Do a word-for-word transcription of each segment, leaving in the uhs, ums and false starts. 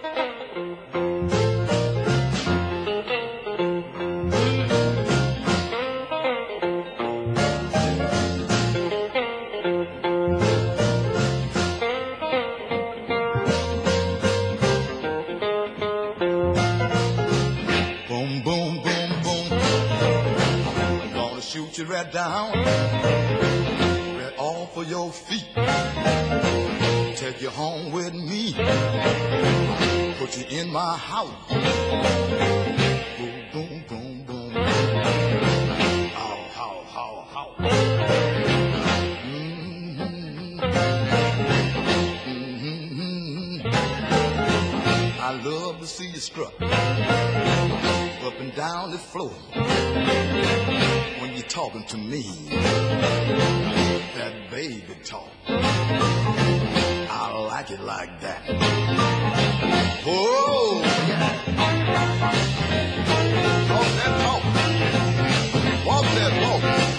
Right down, right off of your feet. Take you home with me. Put you in my house. Boom, boom, boom, boom. How, how, how, how. Mm-hmm. Mm-hmm. I love to see you strut up and down the floor. You're talking to me, that baby talk. I like it like that. Oh, yeah. Talk that talk. Walk that walk.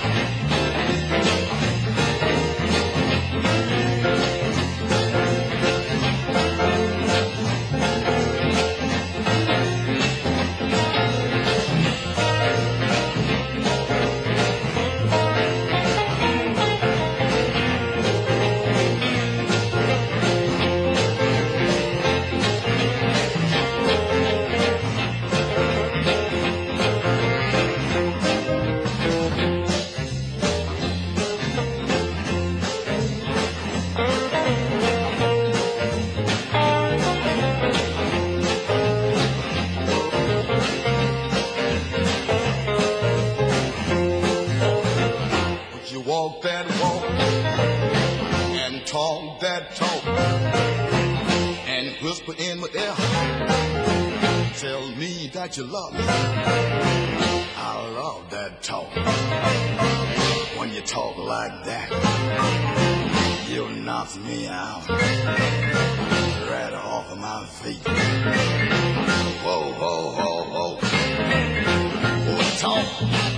Walk that walk and talk that talk and whisper in my ear. Tell me that you love me. I love that talk. When you talk like that, you knock me out right off of my feet. Whoa, whoa, whoa, whoa. Whoa, talk.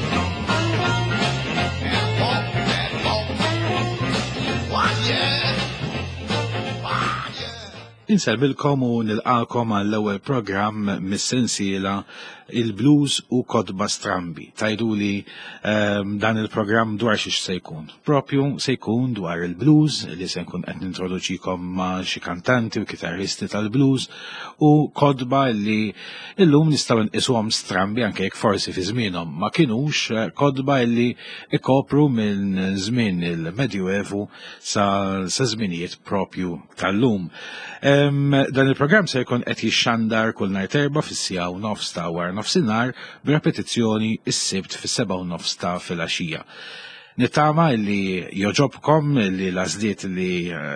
Inselbilkom u nilqakom għall-ewwel programm mis-sensiela il-blues u kodba strambi. Tajduli um, dan il-programm dwar xiex se jkun. Propju se jkun dwar il-blues li se nkun qed nintroduċikom ma' xi kantanti u kitarristi tal-blues u kodba li illum nistgħu nqisuhom strambi anke jekk forsi fi żmienhom ma kinux kodba li ikopru minn żmien il-Medjuevu sa sa żminijiet propju tal-lum. Um, dan il-programm se jkun qed jixxandar kull nhar erba' fis-sija u nofs ta' wara nofsinhar b'repetizzjoni s-sibt fis-seba' u nofs ta' filgħaxija. Nittama li joġobkom li l-għażliet li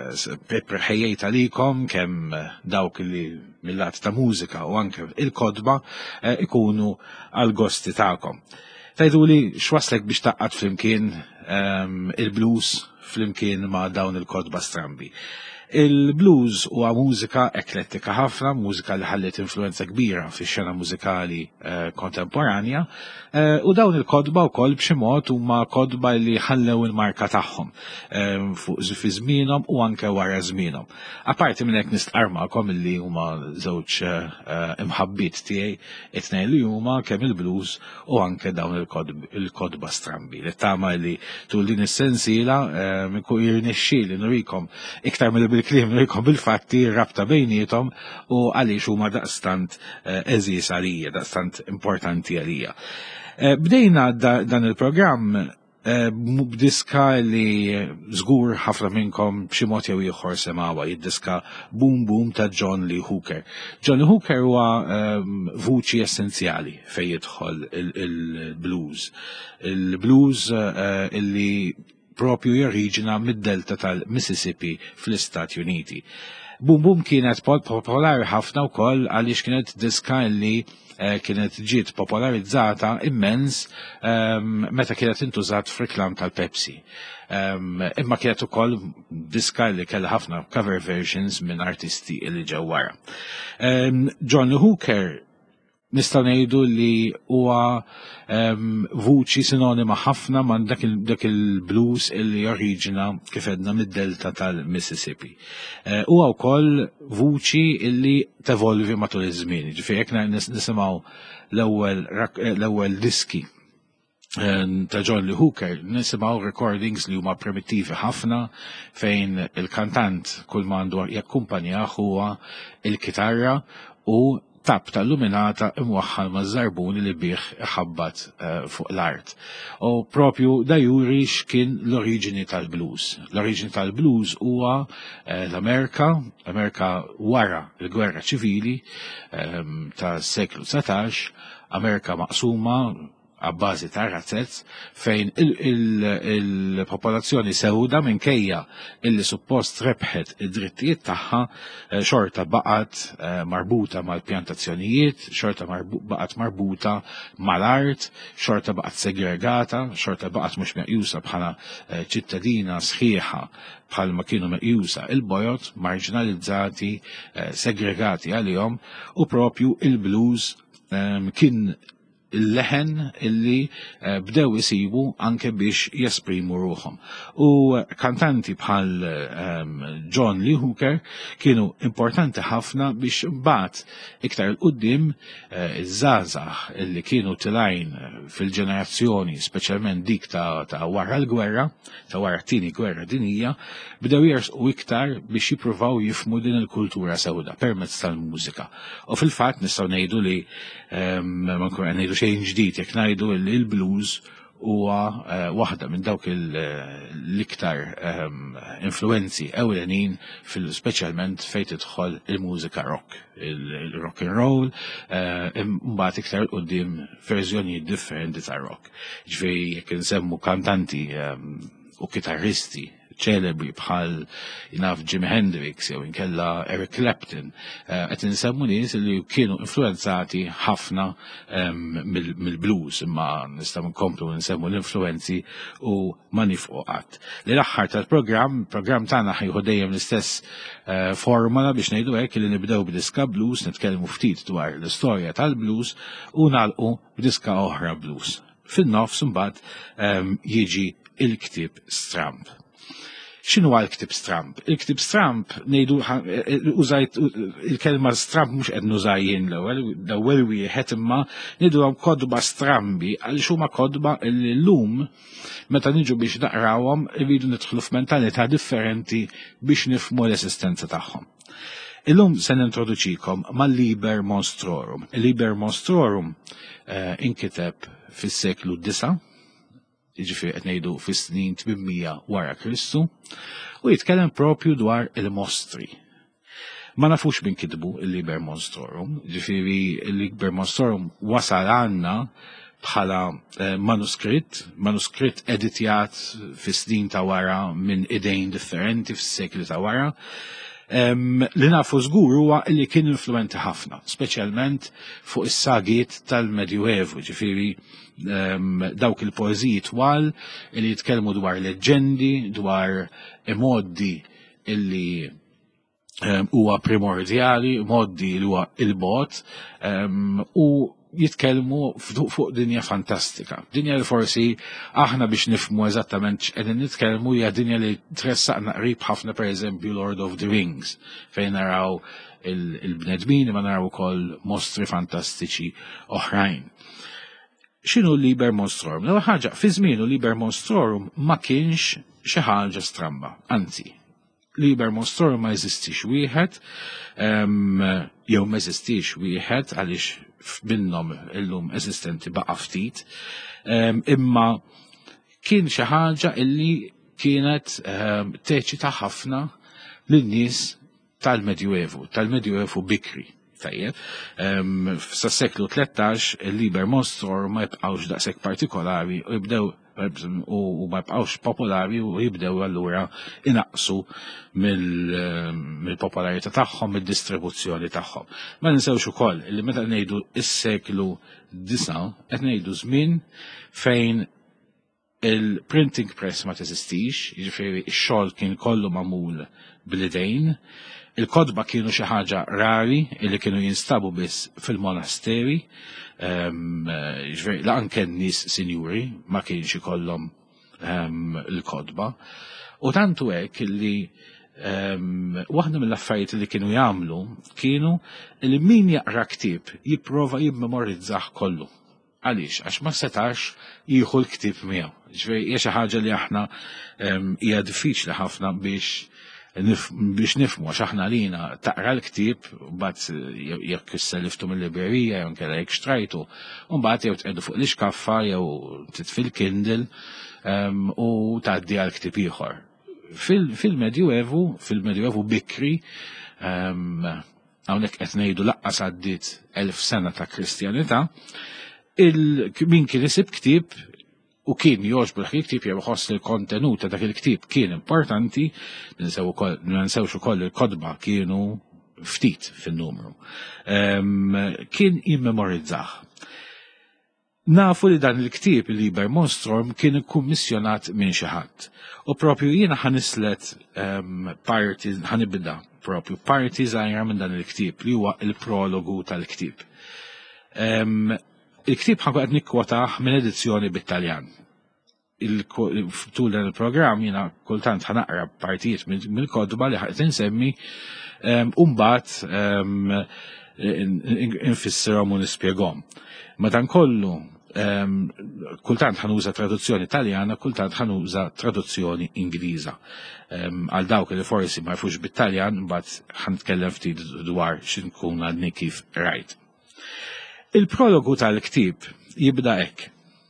ħejjejt għalikom kemm dawk li mill-lat ta' mużika u anke il-kodba ikunu għal-gosti tagħkom. Tajduli x'waslek biex taqqad flimkien um, il-blues flimkien ma' dawn il-kodba strambi. Il-blues huwa mużika eklettika ħafna, mużika li ħallet influenza kbira fix-xena mużikali eh, kontemporanja, eh, u dawn il-kodba wkoll b'xi mod huma kodba li ħallew il-marka tagħhom eh, fuq fi żmienhom u anke wara żmienhom. Apparti minn hekk nistqarmakom illi huma żewġ eh, imħabbit tiegħi it-tnejn li huma kemm il-blues u anke dawn il-kodba strambi. Li tama li tul din is-sensiela eh, minn jirnexxieli nurikom iktar mill il-klim nurikom bil-fatti rabta bejnietom u għaliex huma daqstant eżis għalija, daqstant importanti għalija. Bdejna dan il-programm b'diska li żgur ħafna minnkom b'xi mod jew ieħor semgħuha, jiddiska Boom Boom ta' John Lee Hooker. John Lee Hooker huwa vuċi essenzjali fejn jidħol il-blues. Il-blues illi propju joriġina mid-delta tal-Mississippi fl-Istati Uniti. Boom Boom kienet popolari ħafna wkoll għaliex kienet diska li uh, kienet ġiet popolarizzata immens um, meta kienet intużat f'reklam tal-Pepsi. Um, imma kienet ukoll diska li kellha ħafna cover versions minn artisti li ġew wara. Um, John Lee Hooker nistgħu ngħidu li huwa um, vuċi sinonima ħafna man dak il-blues il illi oriġina kif edna mid-delta tal-Mississippi. Huwa uh, wkoll vuċi illi tevolvi matul iż-żmien. Ġifieri jekk nisimgħu l-ewwel l-ewwel diski ta' John Lee Hooker, nisimaw recordings li huma primittivi ħafna fejn il-kantant kull mandu jakkumpanjah huwa il-kitarra u tab tal-luminata imwaħħal ma' żarbun li bih iħabbat uh, fuq l-art. U propju da juri x'kien l-oriġini tal-blues. L-oriġini tal-blues huwa uh, l-Amerika, Amerika wara l-gwerra ċivili um, tas-seklu setax, Amerika maqsuma għabbażi ta' razzezz fejn il-popolazzjoni sewda minkejja illi suppost rebħet id-drittijiet tagħha xorta baqgħet marbuta mal-pjantazzjonijiet, xorta baqgħet marbuta mal-art, xorta baqgħet segregata, xorta baqgħet mhux meqjusa bħala ċittadina sħiħa bħalma kienu meqjusa il-bojot, marginalizzati, segregati għalihom u propju il-blues kien il-leħen illi uh, bdew isibu anke biex jesprimu ruħom. U kantanti bħal um, John Lee Hooker kienu importanti ħafna biex mbagħad iktar il-qudiem uh, iż-żgħażagħ illi kienu tilajn fil-ġenerazzjoni, speċjalment dik ta', ta wara l-gwerra, ta' wara t-tieni gwerra dinija, bdew jersqu iktar biex jippruvaw jifhmu din il-kultura sewda permezz tal-mużika. U fil-fatt nistgħu ngħidu li um, ma nkun ngħidu xejn ġdid jekk ngħidu li l-blues huwa uh, waħda minn dawk l-iktar um, influenzi ewlenin fil-speċjalment fejn tidħol il-mużika rock, il-rock and roll, mbagħad uh, iktar qudiem verżjonijiet differenti ta' rock. Ġifieri jekk insemmu kantanti um, u kitarristi ċelebri bħal jinaf Jimi Hendrix jew inkella Eric Clapton qed insemmu nies li kienu influenzati ħafna mill-blues imma nistgħu nkomplu nsemmu l-influenzi u ma nifqu qatt. Li l-aħħar tal-programm, programm tagħna ħejħu dejjem l-istess formula biex ngħidu hekk li nibdew b'diska blues, nitkellmu ftit dwar l-istorja tal-blues u nagħlqu b'diska oħra blues. Fin-nofs imbagħad jiġi il-ktieb stramp. X'inhu l-ktib stramp? Il-ktib stramp ngħidu użajt il-kelma stramp mhux qed nużajjin l-ewwel, l-ewwel wieħed imma ngħidulhom kodba strambi għaliex huma kodba li llum meta niġu biex naqrawhom iridu nidħlu f'mentalità differenti biex nifhmu l-esistenza tagħhom. Illum se nintroduċikom mal-Liber Monstrorum. Il-Liber Monstrorum uh, inkiteb fis-seklu disa', jiġifieri qed ngħidu fis-snin tminmija wara Kristu, u jitkellem propju dwar il-mostri. Ma nafux min kitbu il-Liber Monstrorum, jiġifieri il-Liber Monstrorum wasal għandna bħala eh, manuskritt, manuskritt editjat fis-snin ta' wara minn idejn differenti fis-sekli ta' wara. Um, li nafu żgur huwa li kien influenti ħafna, speċjalment fuq is-sagiet tal-Medjuevu, ġifieri um, dawk il-poeżiji twal li jitkellmu dwar leġendi, dwar imoddi illi huwa um, primordjali, modi li huwa il-bot, um, u jitkellmu fuq dinja fantastika. Dinja li forsi aħna biex nifhmu eżattament x'qegħdin nitkellmu hija dinja li tressaqna qrib ħafna pereżempju Lord of the Rings fejn naraw il-bnedmin ma naraw ukoll mostri fantastiċi oħrajn. X'inhu l-Liber Monstrorum? L-ewwel ħaġa fi żmienu Liber Monstrorum ma kienx xi ħaġa stramba, anzi. Liber Monstrorum ma jeżistix wieħed, jew ma jeżistix wieħed għaliex minnhom illum eżistenti baqa' ftit, imma kien xi ħaġa illi kienet teċita ħafna lin-nies tal-Medjuevu, tal-Medjuevu bikri. Tajjeb, sas-seklu tlettax il-Liber Monstrorum ma jibqgħux daqshekk partikolari u jibdew u ma jibqgħux popolari u jibdew allura inaqsu mill-popolarità tagħhom, mid-distribuzzjoni tagħhom. Ma ninsewx ukoll li meta ngħidu is-seklu disa' qed ngħidu żmien fejn il-printing press ma teżistix, jiġifieri x-xogħol kien kollu magħmul bil-idejn, Il-kodba kienu xi ħaġa rari illi kienu jinstabu biss fil-monasteri, ġveri laqan nies sinjuri ma kienx ikollhom il-kodba. U tantu hekk illi waħda mill-affarijiet li kienu jagħmlu kienu li min jaqra ktieb jipprova jimmemorizzaħ kollu. Għaliex, għax ma setax jieħu l-ktieb miegħu. Ġveri hija xi ħaġa li aħna hija diffiċli ħafna biex biex nifmu għax aħna lina taqra l-ktieb mbagħad jekk isselliftu mill-librerija jew nkella jekk xtrajtu u mbagħad jew tqegħdu fuq l-iskaffa jew titfil Kindle u tgħaddi għal ktieb ieħor. Fil-Medjuevu, fil-Medjuevu bikri, hawnhekk qed ngħidu laqqas għaddiet elf sena ta' Kristjanità, min kien isib ktieb u kien jogħġbu dak il-ktieb jew iħoss il-kontenut ta' dak il-ktieb kien importanti, ma nsewx ukoll il-kodba kienu ftit fin-numru. Kien jimmemorizzah. Nafu li dan il-ktieb il-Liber Monstrum kien ikkummissjonat minn xi ħadd. U propju jiena ħanislet parti ħanibda propju parti żgħira minn dan il-ktieb li huwa il-prologu tal-ktieb. Il-ktieb ħanqed nikkwotah minn edizzjoni bit-Taljan. Tul dan il-programm jiena kultant ħanaqra partijiet mill-kodba li ħaqt insemmi u mbagħad infissirhom u nispjegahom. Madankollu kultant ħanuża traduzzjoni Taljana, kultant ħanuża traduzzjoni Ingliża. Għal dawk li forsi ma jfux bit-Taljan, mbagħad ħanitkellem ftit dwar x'inkun għadni kif rajt. Il-prologu tal-ktieb jibda hekk.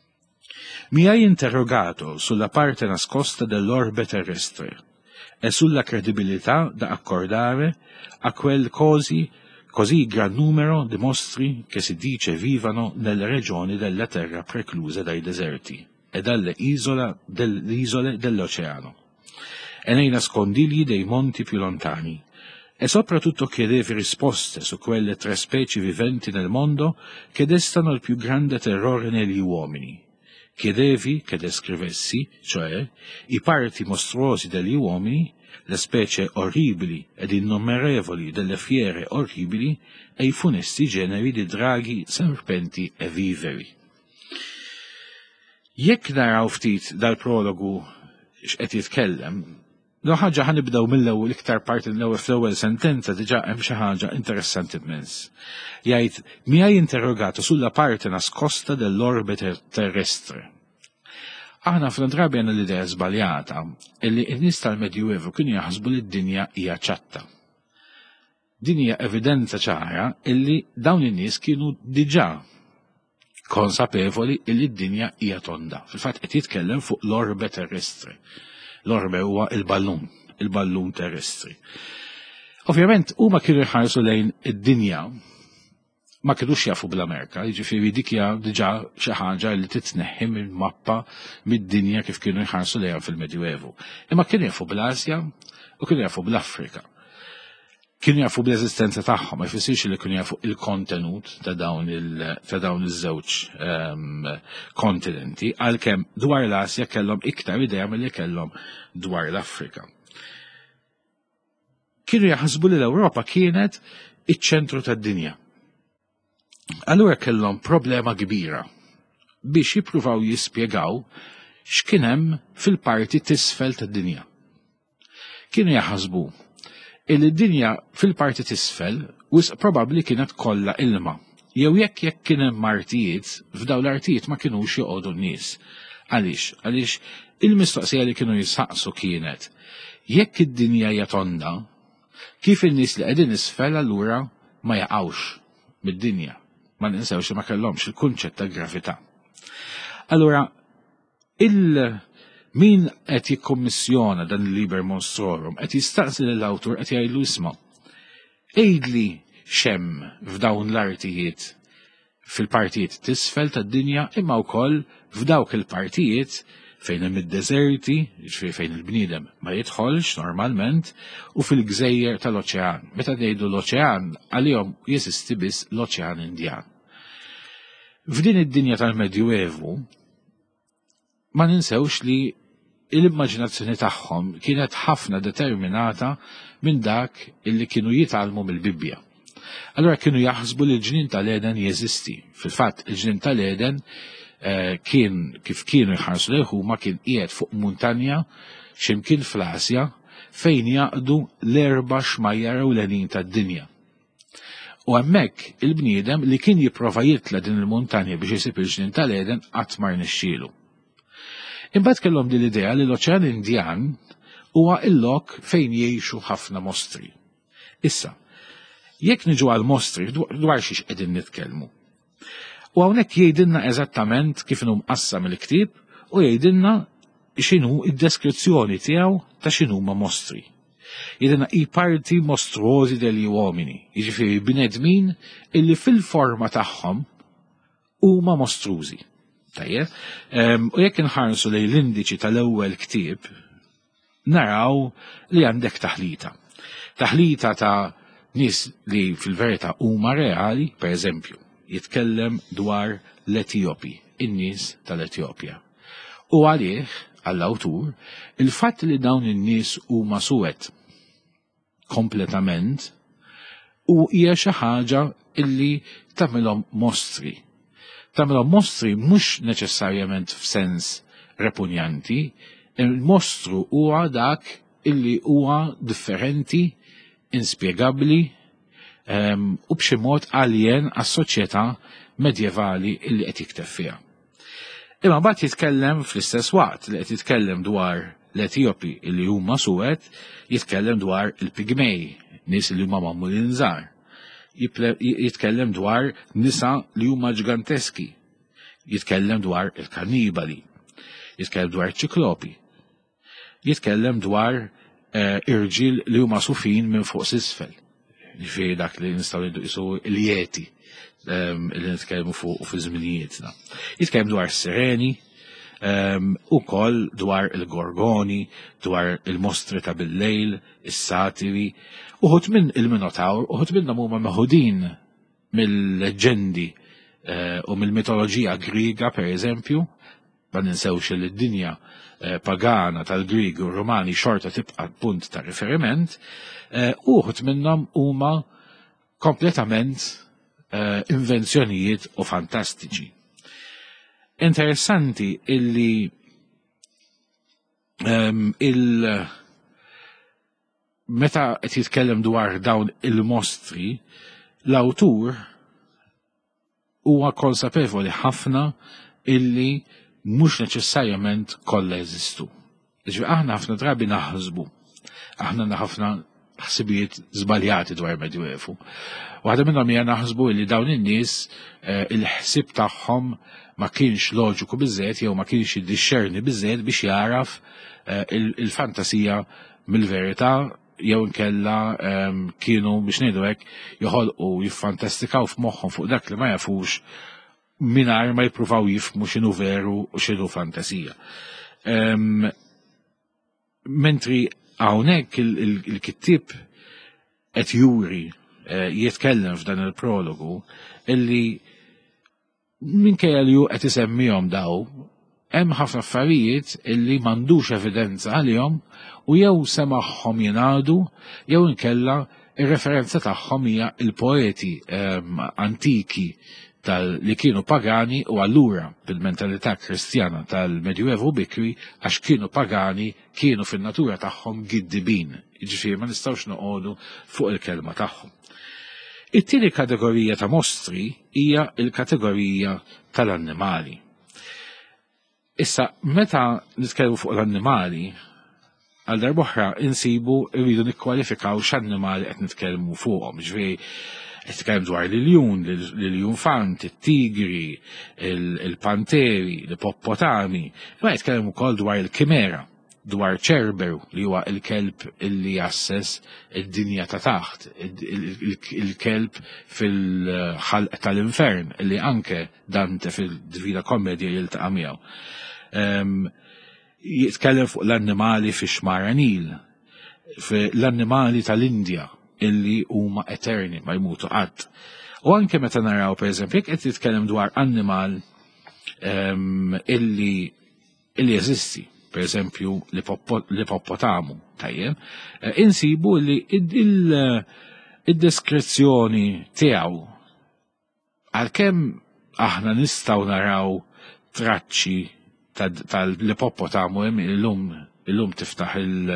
Mi hai interrogato sulla parte nascosta dell'orbe terrestre e sulla credibilità da accordare a quel cosi così gran numero di mostri che si dice vivano nelle regioni della terra precluse dai deserti e dalle isole, dell'isole dell'oceano e nei nascondigli dei monti più lontani. E soprattutto chiedevi risposte su quelle tre specie viventi nel mondo che destano il più grande terrore negli uomini. Chiedevi che descrivessi, cioè, i parti mostruosi degli uomini, le specie orribili ed innumerevoli delle fiere orribili e i funesti generi di draghi, serpenti e viveri. Jekk naraw ftit dal-prologu x'qed jitkellem, no ħaġa ħanibdew mill-ewwel iktar parti l-ewwel fl-ewwel sentenza diġà hemm xi ħaġa interessanti immens. Jgħid mi hai interrogato sulla parte nascosta dell'orbe terrestre. Aħna fl-drabi għandna l-idea żbaljata illi n-nies tal-Medjuevu kienu jaħsbu li d-dinja hija ċatta. Din hija evidenza ċara illi dawn in-nies kienu diġà konsapevoli illi d-dinja hija tonda. Fil-fatt qed jitkellem fuq l-orbe terrestre. L-orbe huwa il-ballun, il-ballun terrestri. Ovvjament, huma kienu jħarsu lejn id-dinja, ma kienux jafu bl-Amerika, jiġifieri dik hija diġà xi ħaġa li titneħħi mill-mappa mid-dinja kif kienu jħarsu lejha fil-Medjuevu. Imma kienu jafu bl-Asja u kienu jafu bl-Afrika. Kienu jafu bl-eżistenza tagħhom, ma jfissirx li kienu jafu il-kontenut ta' dawn iż-żewġ kontinenti, għalkemm dwar l-Asja kellhom iktar idea milli kellhom dwar l-Afrika. Kienu jaħsbu li l-Ewropa kienet iċ-ċentru tad-dinja. Allura kellhom problema kbira biex jippruvaw jispjegaw x'kien hemm fil-parti t'isfel tad-dinja. Kienu jaħsbu illi d-dinja fil-parti t'isfel wisq probabbli kienet kollha ilma. Jew jekk jekk kien hemm artijiet, f'dawn l-artijiet ma kinux joqogħdu n-nies. Għaliex? Għaliex il-mistoqsija li kienu jisaqsu kienet jekk id-dinja hija tonda, kif in-nies li qegħdin isfel allura ma jaqgħux mid-dinja. Ma ninsewx li ma kellhomx il-kunċett ta' gravità. Allura il- min qed jikkommissjona dan il-Liber Monstrorum qed jistaqsi lill-awtur qed jgħidlu isma' ejdli xemm f'dawn l-artijiet fil-partijiet t'isfel tad-dinja imma wkoll f'dawk il-partijiet fejn hemm id-deżerti, jiġifieri fejn il-bniedem ma jidħolx normalment u fil-gżejjer tal-oċean. Meta ngħidu l-oċean għalihom jeżisti biss l-Oċean Indjan. F'din id-dinja tal-Medjuevu ma ninsewx li l-immaġinazzjoni tagħhom kienet ħafna determinata minn dak illi kienu jitgħallmu mill-Bibbja. Allura kienu jaħsbu li l-ġnien tal-Eden jeżisti. Fil-fatt il-ġnien tal-Eden eh, kien kif kienu jħarsu lejh huma kien qiegħed fuq muntanja x'imkien fl-Asja fejn jaqdu l-erba' xmajjar ewlenin tad-dinja. U hemmhekk il-bniedem li kien jipprova jitla din il-muntanja biex isib il-ġnien tal-Eden qatt ma rnexxielu. Imbagħad kellhom din l-idea li l-Oċean Indjan huwa l-lok fejn jgħixu ħafna mostri. Issa, jekk niġu għal mostri dwar xiex qegħdin nitkellmu. U hawnhekk jgħidilna eżattament kif inhu mqassam il-ktieb u jgħidilna x'inhu id-deskrizzjoni tiegħu ta' x'inhuma mostri. Jgħidilna i parti mostruosi degli uomini, jiġifieri bnedmin illi fil-forma tagħhom huma mostrużi. Tajjeb, um, u jekk inħarsu lejn l-indiċi tal-ewwel ktieb, naraw li għandek taħlita. Taħlita ta' nies li fil-verità huma reali, per eżempju, jitkellem dwar l-Etjopi, in-nies tal-Etjopja. U għalih, għall-awtur, il-fatt li dawn in-nies huma suwed kompletament u hija xi ħaġa illi tagħmilhom mostri. Tagħmilhom mostri mhux neċessarjament f'sens repunjanti, il-mostru huwa dak illi huwa differenti, inspjegabbli um, u b'xi mod alien għas-soċjetà medjevali illi qed jikteb fiha. Imma mbagħad jitkellem fl-istess waqt li qed jitkellem dwar l-Etjopi illi huma suwed, jitkellem dwar il-Pigmej, nies li huma magħmulin żgħar. Jitkellem dwar nisa li huma ġiganteski, jitkellem dwar il-kannibali, jitkellem dwar ċiklopi, jitkellem dwar uh, irġiel li huma sufin minn fuq s'isfel, jiġifieri dak li nistgħu nqisu l-Jeti um, li nitkellmu fuq fi żminijietna. Jitkellem dwar sireni, um, ukoll dwar il-Gorgoni, dwar il-mostri ta' bil-lejl, is-satiri, uħut minn il-Minotaur, uħut minnhom huma meħudin mill-leġendi uh, u mill-mitoloġija Griega, per eżempju, ma ninsewx li d-dinja uh, pagana tal-Grieg u Romani xorta tibqa' punt ta' riferiment, uh, uħut minnhom huma kompletament uh, invenzjonijiet u fantastiċi. Interessanti illi um, il- meta qed jitkellem dwar dawn il-mostri, l-awtur huwa konsapevoli ħafna illi mhux neċessarjament kollha jeżistu. Ġifieri aħna ħafna drabi naħsbu, aħna ħafna ħsibijiet żbaljati dwar Medjuevu. Waħda minnhom hija naħsbu li dawn in-nies eh, il-ħsieb tagħhom ma kienx loġiku biżżejjed jew ma kienx jiddixxerni biżżejjed biex jaraf eh, il-fantasija mill-verità jew inkella um, kienu biex ngħidu hekk joħolqu jiffantastikaw f'moħħhom fuq dak li ma jafux mingħajr ma jippruvaw jifhmu x'inhu veru u x'inhu fantasija. Um, mentri hawnhekk il-kittieb qed juri uh, jitkellem f'dan il-prologu illi minkejja li hu qed isemmihom daw hemm ħafna affarijiet illi m'għandux evidenza għalihom u jew semaħħom jingħadu jew inkella ir-referenza tagħhom hija il-poeti um, antiki tal li kienu pagani u allura bil-mentalità kristjana tal-Medjuevu bikri għax kienu pagani kienu fin-natura tagħhom giddibin. Jiġifieri ma nistgħux noqogħdu fuq il-kelma tagħhom. It-tieni kategorija ta' mostri hija il-kategorija tal-annimali. Issa, meta nitkellmu fuq l-annimali, għal darbohra insibu rridu nikkwalifikaw x'annimali qed nitkellmu fuqhom. Ġifieri qed nitkellem dwar l-iljun, l-iljunfant, it-tigri, il-panteri, l-ippopotami, ma jitkellem ukoll dwar il-kimera, dwar ċerberu li huwa il-kelb illi jasses id-dinja ta' taħt, il-kelb fil-ħalq tal-infern illi anke Dante fil-Divina Kommedja jiltaqa' miegħu. Um, jitkellem fuq l-annimali fi xmara Nil, l-annimali tal-Indja illi huma eterni ma jmutu qatt. U anke meta naraw pereżempju jekk qed jitkellem dwar annimal um, illi illi jeżisti, per eżempju l-ipoppotamu, tajjeb, insibu li id-deskrizzjoni tiegħu għalkemm aħna nistgħu naraw traċċi tal-ipoppotamu hemm illum illum tiftaħ il-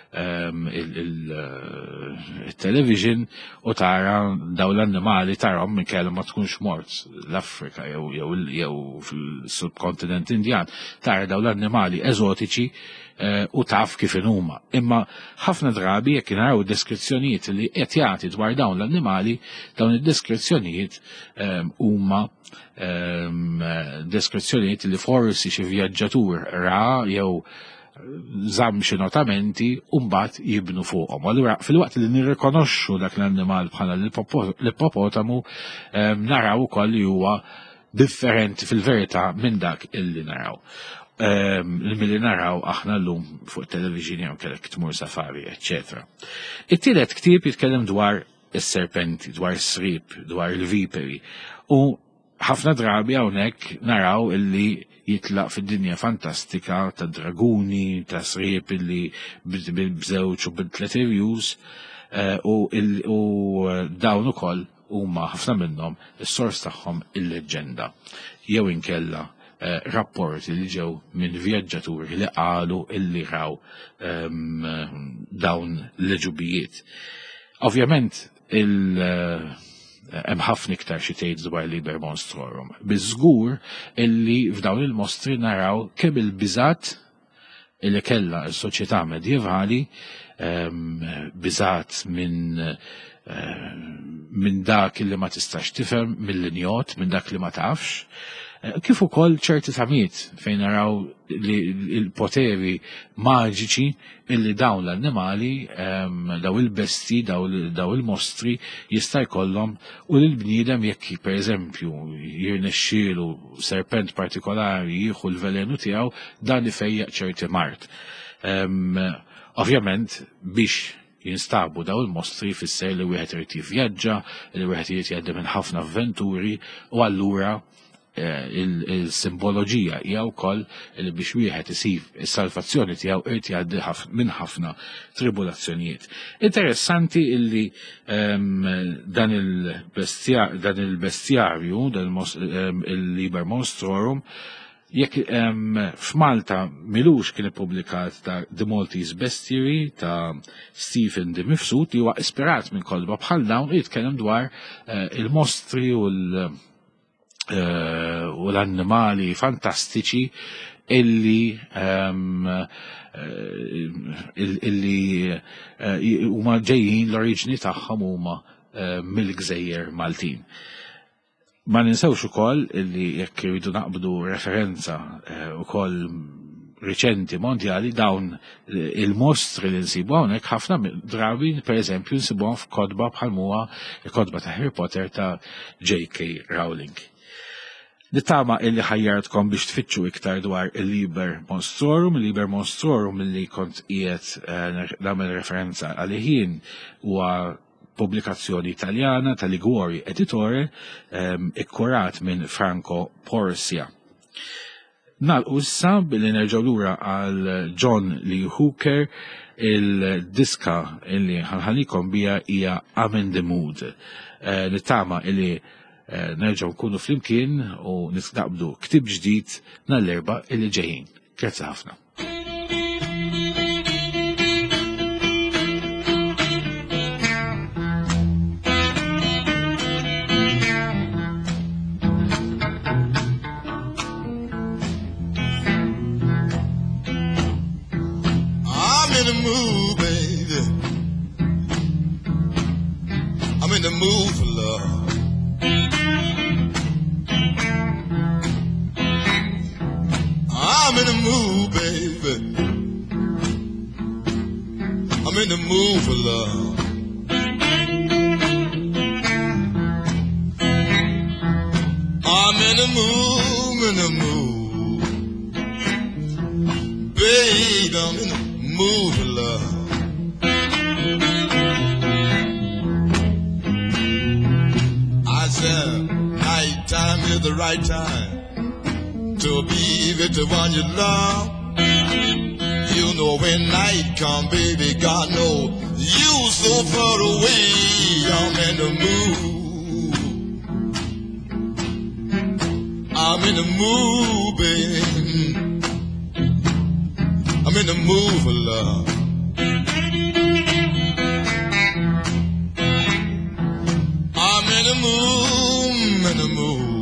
il-television u tara daw l-annimali tarom minn kellu ma tkunx mort l-Afrika jew fil-subkontinent Indjan tara daw l-annimali eżotiċi u taf kif huma. Imma ħafna drabi jekk naraw deskrizzjonijiet li qed jagħti dwar dawn l-annimali, dawn id-deskrizzjonijiet huma deskrizzjonijiet li forsi xi vjaġġatur ra jew żamm xi notamenti u mbagħad jibnu fuqhom. Allura fil-waqt li nirrikonoxxu dak l-annimal bħala l-ippopotamu naraw ukoll li huwa differenti fil-verità minn dak illi naraw. Milli naraw aħna llum fuq television jew kellek tmur safari, eċċetera. It-tielet ktieb jitkellem dwar is-serpenti, dwar is-sriep, dwar il-viperi. U ħafna drabi hawnhekk naraw illi jitlaq fid-dinja fantastika ta' draguni, ta' sriep illi bżewġ u bil-tlet reviews u dawn ukoll huma ħafna minnhom is-sors tagħhom il-leġġenda. Jew inkella rapporti li ġew minn vjaġġaturi li qalu illi raw dawn l-leġubijiet. Ovvjament il- hemm ħafna iktar xi tgħid dwar Liber Monstrorum. Biżgur illi f'dawn il-mostri naraw kemm il-biżgħat illi kellha s-soċjetà medjevali biżgħat minn minn dak illi ma tistax tifhem mill-linjot, minn dak li ma tafx, kif ukoll ċerti tamiet fejn naraw il-poteri maġiċi illi dawn l-annimali, daw il-besti, daw il-mostri jista' jkollhom u l-bniedem jekk pereżempju jirnexxielu serpent partikolari jieħu l-velenu tiegħu dan ifejjeq ċerti mart. Ovvjament biex jinstabu daw il-mostri fisser li wieħed irid jivvjaġġa, li wieħed irid jgħaddi minn ħafna avventuri u allura il-simboloġija hija wkoll li biex wieħed isib is-salvazzjoni tiegħu irid jgħaddi minn ħafna tribulazzjonijiet. Interessanti illi dan il-bestjarju, il-Liber Monstrorum, jekk f'Malta milux kien ippubblikat ta' The Maltese Bestiary ta' Stephen de Mifsud li huwa ispirat minn kolba bħal dawn jitkellem dwar il-mostri u l- u l-annimali fantastiċi illi illi huma ġejjin l-oriġini tagħhom huma mill-Gżejjer Maltin. Ma ninsewx ukoll illi jekk iridu naqbdu referenza ukoll riċenti mondjali dawn il-mostri li nsibu hawnhekk ħafna drabi pereżempju nsibuhom f'kodba bħal huwa il-kodba ta' Harry Potter ta' J K Rowling. Nittama illi ħajjartkom biex tfittxu iktar dwar il-Liber Monstrorum, il-Liber Monstrorum illi kont qiegħed nagħmel referenza għalih huwa pubblikazzjoni Italjana ta' Liguori Editore ikkurat minn Franco Porcia. Nagħlqu issa billi nerġgħu lura għal John Lee Hooker il-diska illi ħanħallikom bija hija I'm in the Mood. Nittama illi nerġgħu nkunu flimkien u nistaqblu ktib ġdid nhar-l-erba' illi ġejjin. Grazzi ħafna. I'm in the mood, baby. I'm in the mood for love. I'm in the mood, baby. I'm in the mood for love. I'm in the mood, in the mood. Baby, I'm in the mood for love. I said, night time is the right time to be with the one you love. know when night come, baby, God know you so far away. I'm in the mood. I'm in the mood, baby. I'm in the mood for love. I'm in the mood, in the mood.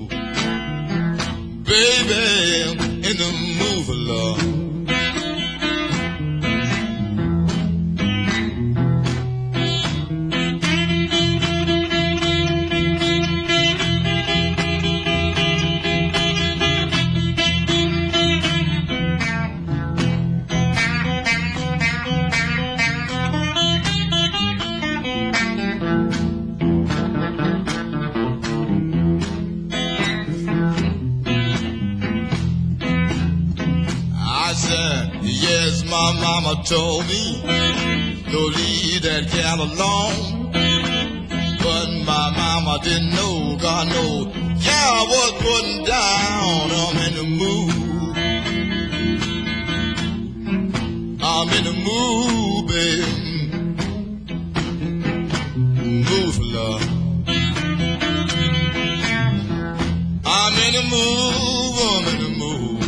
Baby, in the mood for love. Yes, my mama told me, don't leave that gal alone. But my mama didn't know, God knows, yeah, I was putting down. I'm in the mood. I'm in the mood, baby. Mood for love. I'm in the mood, I'm in the mood.